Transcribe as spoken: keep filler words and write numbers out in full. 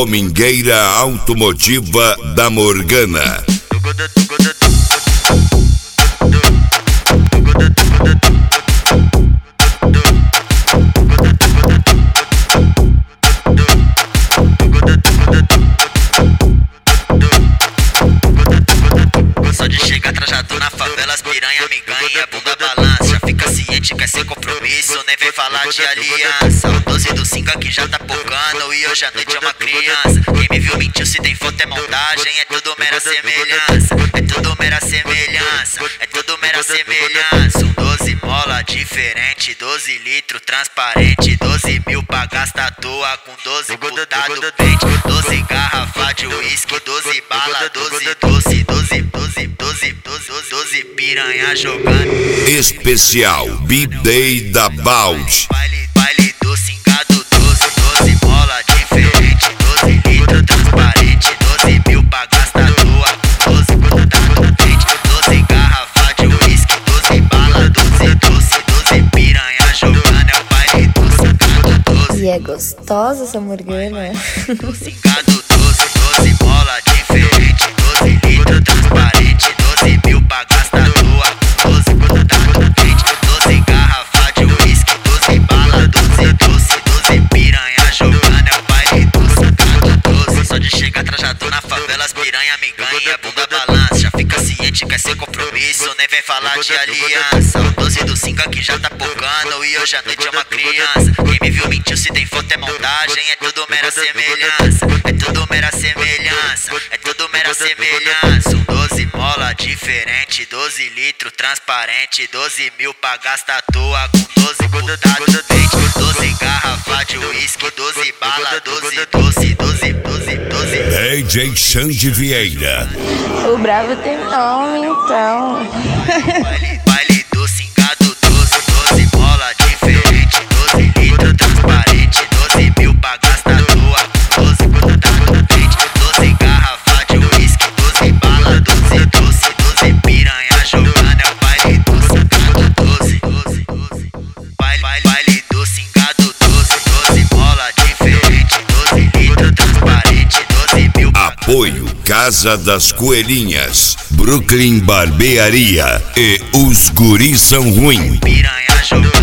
Domingueira Automotiva da Morgana. Só de chegar trajado na favela, as piranha me ganha, bunda balança. Já fica ciente, quer ser compromisso, nem vem falar de aliança. O doze do cinco aqui já tá pocando e hoje à noite é uma criança. Quem me viu mentiu, se tem foto é montagem, é tudo mera semelhança. É tudo mera semelhança, é tudo mera semelhança. Um doze mola diferente, doze litro transparente, doze mil pra gastar à toa com doze putado pente, doze garrafa de uísque, doze bala, doze doce, doze, doze, doze, doze, doze piranha jogando. Especial B-Day da Balde. Baile, baile do cingado, doze, doze mola diferente, doze litro transparente, doze mil pra gastar à toa, doze putado pente, doze garrafa de uísque, doze bala, doze doce, doze piranha jogando. É o baile do cingado, doze. E é gostosa essa Morgana. Do cingado, doze, doze mola diferente, doze litro transparente, doze mil pra gastar à toa, doze putado pente, doze garrafa de uísque, doze bala, doze doce, doze piranha jogando. É o baile do cingado, doze. Só de chegar trajado na favela, as piranha me ganha, bunda balança. Já fica ciente, quer ser compromisso, nem vem falar de aliança. O doze do cinco aqui já tá pocando e hoje à noite é uma criança. Quem me viu mentiu, se tem foto é montagem, é tudo mera semelhança. É tudo mera semelhança, é tudo mera semelhança. Um doze mola diferente, doze litro transparente, doze mil pra gastar à toa com doze putado pente, doze garrafa de uísque, doze bala, doze doce, doze, doze, doze. D J Xande Vieira. O bravo tem nome, então. Baile, baile do cingado, doze, doze mola diferente, doze litro transparente, doze mil pra gastar à toa, doze putado pente, doze garrafa de uísque, doze bala, doze doce, doze piranha jogando. É o baile do cingado, doze, doze, doze. Baile, baile, baile do cingado, doze, doze mola diferente, doze litro transparente, doze mil. Apoio Casa das Coelhinhas, Brooklyn Barbearia e Os Guris São Ruim. Piranha jogando.